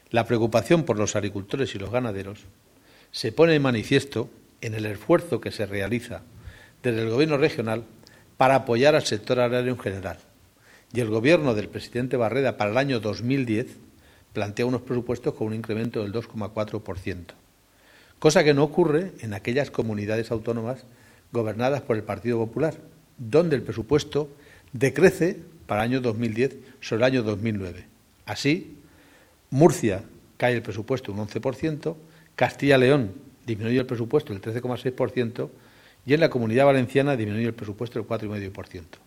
La preocupación por los agricultores y los ganaderos se pone de manifiesto en el esfuerzo que se realiza desde el Gobierno regional para apoyar al sector agrario en general. Y el Gobierno del presidente Barreda para el año 2010 plantea unos presupuestos con un incremento del 2,4%, cosa que no ocurre en aquellas comunidades autónomas gobernadas por el Partido Popular, donde el presupuesto decrece para el año 2010 sobre el año 2009. Así, Murcia cae el presupuesto un 11%, Castilla y León disminuye el presupuesto el 13,6% y en la Comunidad Valenciana disminuye el presupuesto el 4,5%.